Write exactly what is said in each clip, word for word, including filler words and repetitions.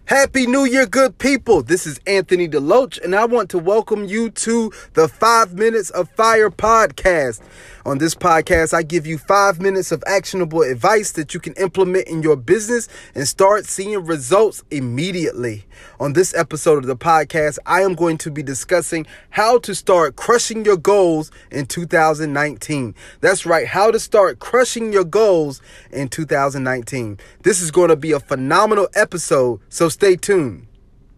Happy New Year, good people. This is Anthony DeLoach, and I want to welcome you to the Five Minutes of Fire podcast. On this podcast, I give you five minutes of actionable advice that you can implement in your business and start seeing results immediately. On this episode of the podcast, I am going to be discussing how to start crushing your goals in two thousand nineteen. That's right, how to start crushing your goals in two thousand nineteen. This is going to be a phenomenal episode, so stay tuned.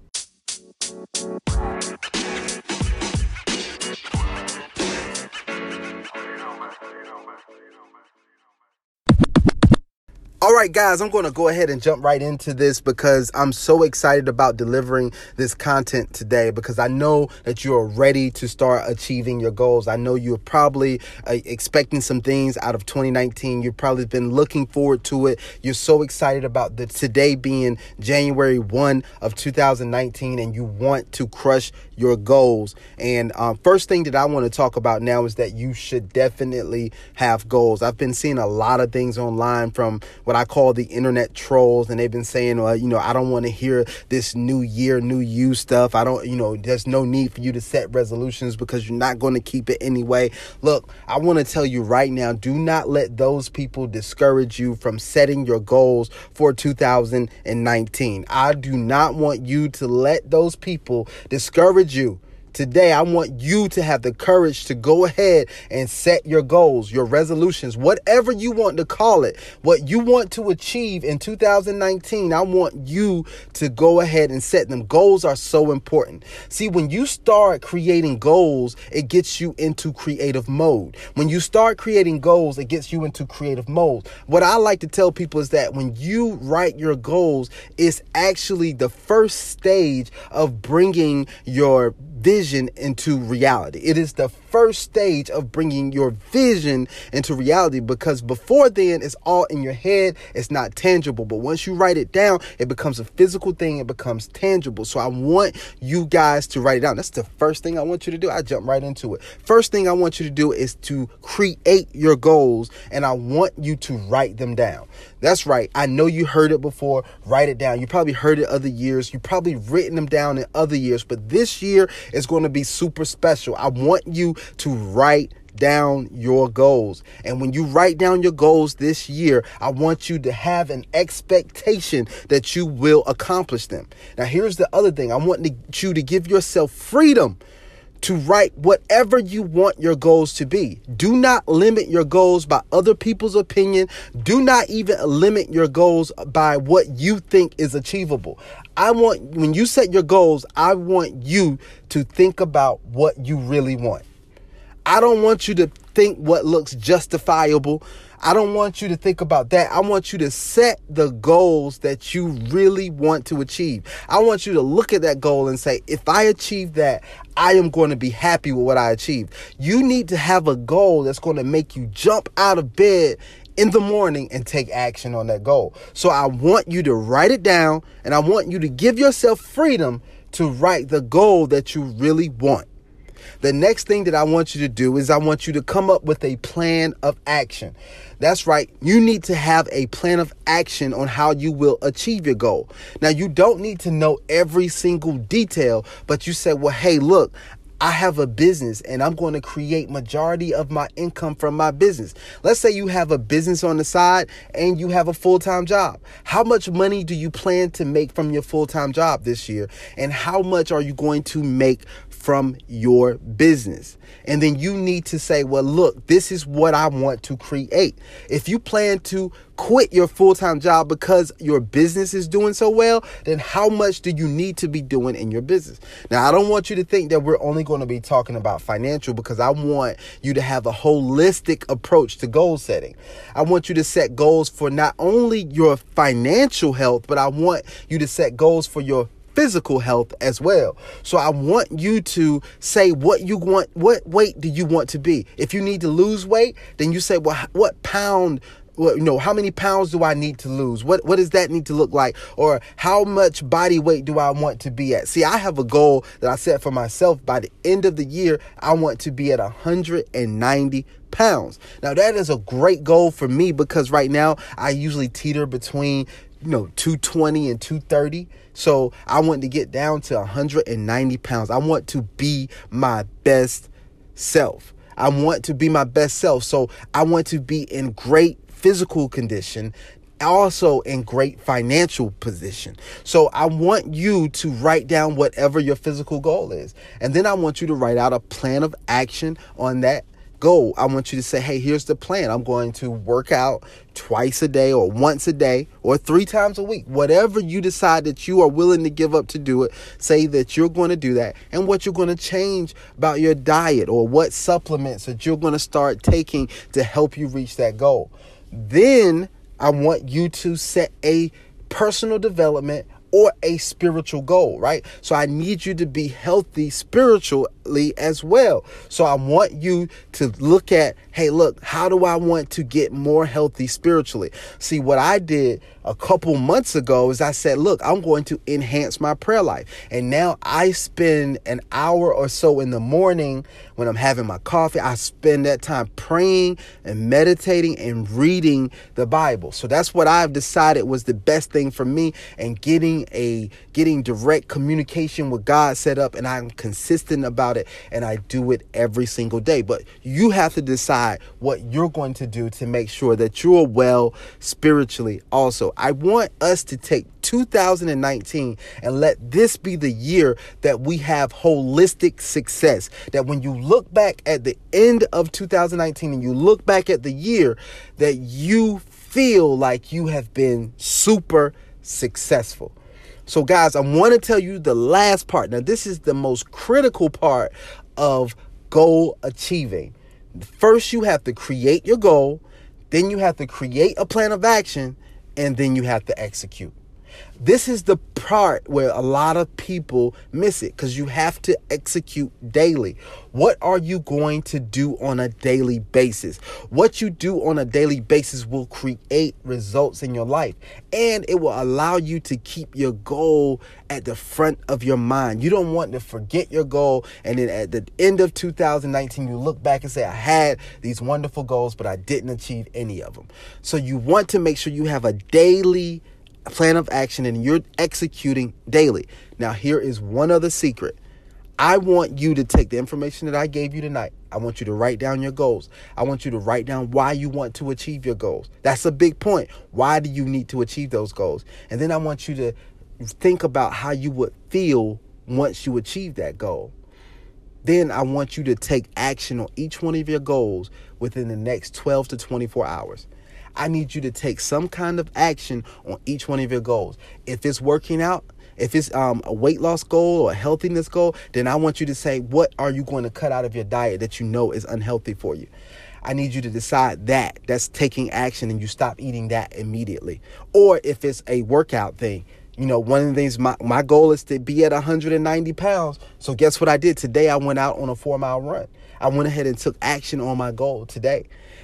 All right, guys, I'm going to go ahead and jump right into this because I'm so excited about delivering this content today because I know that you are ready to start achieving your goals. I know you're probably uh, expecting some things out of twenty nineteen. You've probably been looking forward to it. You're so excited about the today being January first of two thousand nineteen, and you want to crush your goals. And um, first thing that I want to talk about now is that you should definitely have goals. I've been seeing a lot of things online from what I call the internet trolls, and they've been saying, well, you know, I don't want to hear this new year, new you stuff. I don't, you know, there's no need for you to set resolutions because you're not going to keep it anyway. Look, I want to tell you right now, do not let those people discourage you from setting your goals for two thousand nineteen. I do not want you to let those people discourage you. Today, I want you to have the courage to go ahead and set your goals, your resolutions, whatever you want to call it, what you want to achieve in two thousand nineteen. I want you to go ahead and set them. Goals are so important. See, when you start creating goals, it gets you into creative mode. When you start creating goals, it gets you into creative mode. What I like to tell people is that when you write your goals, it's actually the first stage of bringing your vision into reality. It is the first stage of bringing your vision into reality because before then it's all in your head. It's not tangible. But once you write it down, it becomes a physical thing. It becomes tangible. So I want you guys to write it down. That's the first thing I want you to do. I jump right into it. First thing I want you to do is to create your goals, and I want you to write them down. That's right. I know you heard it before. Write it down. You probably heard it other years. You probably written them down in other years, but this year is going to be super special. I want you to write down your goals. And when you write down your goals this year, I want you to have an expectation that you will accomplish them. Now, here's the other thing. I want you to give yourself freedom to write whatever you want your goals to be. Do not limit your goals by other people's opinion. Do not even limit your goals by what you think is achievable. I want, when you set your goals, I want you to think about what you really want. I don't want you to think what looks justifiable. I don't want you to think about that. I want you to set the goals that you really want to achieve. I want you to look at that goal and say, if I achieve that, I am going to be happy with what I achieved. You need to have a goal that's going to make you jump out of bed in the morning and take action on that goal. So I want you to write it down, and I want you to give yourself freedom to write the goal that you really want. The next thing that I want you to do is I want you to come up with a plan of action. That's right. You need to have a plan of action on how you will achieve your goal. Now, you don't need to know every single detail, but you say, well, hey, look, I have a business and I'm going to create majority of my income from my business. Let's say you have a business on the side and you have a full-time job. How much money do you plan to make from your full-time job this year? And how much are you going to make from your business? And then you need to say, well, look, this is what I want to create. If you plan to quit your full-time job because your business is doing so well, then how much do you need to be doing in your business? Now, I don't want you to think that we're only going to be talking about financial, because I want you to have a holistic approach to goal setting. I want you to set goals for not only your financial health, but I want you to set goals for your physical health as well. So I want you to say what you want, what weight do you want to be? If you need to lose weight, then you say, well, what pound, well, you know, how many pounds do I need to lose? What, what does that need to look like? Or how much body weight do I want to be at? See, I have a goal that I set for myself. By the end of the year, I want to be at one hundred ninety pounds. Now, that is a great goal for me because right now I usually teeter between you know, two twenty and two thirty. So I want to get down to one hundred ninety pounds. I want to be my best self. I want to be my best self. So I want to be in great physical condition, also in great financial position. So I want you to write down whatever your physical goal is. And then I want you to write out a plan of action on that goal. I want you to say, hey, here's the plan. I'm going to work out twice a day or once a day or three times a week. Whatever you decide that you are willing to give up to do it, say that you're going to do that, and what you're going to change about your diet or what supplements that you're going to start taking to help you reach that goal. Then I want you to set a personal development or a spiritual goal, right? So I need you to be healthy spiritually as well. So I want you to look at, hey, look, how do I want to get more healthy spiritually? See, what I did a couple months ago is I said, look, I'm going to enhance my prayer life. And now I spend an hour or so in the morning when I'm having my coffee. I spend that time praying and meditating and reading the Bible. So that's what I've decided was the best thing for me, and getting a getting direct communication with God set up, and I'm consistent about it, and I do it every single day. But you have to decide what you're going to do to make sure that you're well spiritually also. I want us to take two thousand nineteen and let this be the year that we have holistic success. That when you look back at the end of two thousand nineteen and you look back at the year, that you feel like you have been super successful. So guys, I want to tell you the last part. Now, this is the most critical part of goal achieving. First, you have to create your goal. Then you have to create a plan of action. And then you have to execute. This is the part where a lot of people miss it, because you have to execute daily. What are you going to do on a daily basis? What you do on a daily basis will create results in your life, and it will allow you to keep your goal at the front of your mind. You don't want to forget your goal, and then at the end of two thousand nineteen, you look back and say, I had these wonderful goals, but I didn't achieve any of them. So you want to make sure you have a daily plan of action and you're executing daily. Now, here is one other secret. I want you to take the information that I gave you tonight. I want you to write down your goals. I want you to write down why you want to achieve your goals. That's a big point. Why do you need to achieve those goals? And then I want you to think about how you would feel once you achieve that goal. Then I want you to take action on each one of your goals within the next twelve to twenty-four hours. I need you to take some kind of action on each one of your goals. If it's working out, if it's um, a weight loss goal or a healthiness goal, then I want you to say, what are you going to cut out of your diet that you know is unhealthy for you? I need you to decide that. That's taking action, and you stop eating that immediately. Or if it's a workout thing, you know, one of the things, my, my goal is to be at one hundred ninety pounds. So guess what I did? Today I went out on a four mile run. I went ahead and took action on my goal today.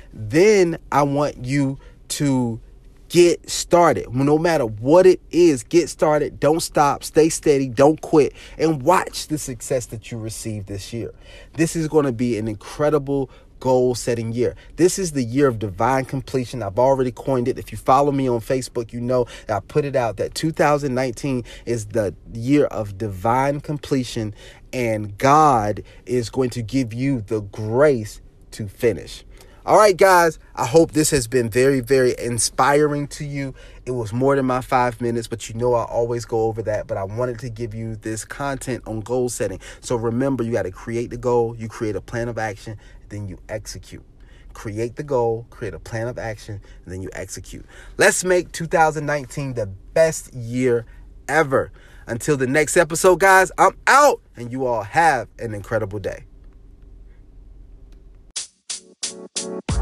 Then I want you to get started. No matter what it is, get started. Don't stop. Stay steady. Don't quit. And watch the success that you receive this year. This is going to be an incredible goal-setting year. This is the year of divine completion. I've already coined it. If you follow me on Facebook, you know that I put it out that two thousand nineteen is the year of divine completion, and God is going to give you the grace to finish. All right, guys, I hope this has been very, very inspiring to you. It was more than my five minutes, but you know I always go over that. But I wanted to give you this content on goal setting. So remember, you got to create the goal, you create a plan of action, then you execute. Create the goal, create a plan of action, and then you execute. Let's make two thousand nineteen the best year ever. Until the next episode, guys, I'm out, and you all have an incredible day.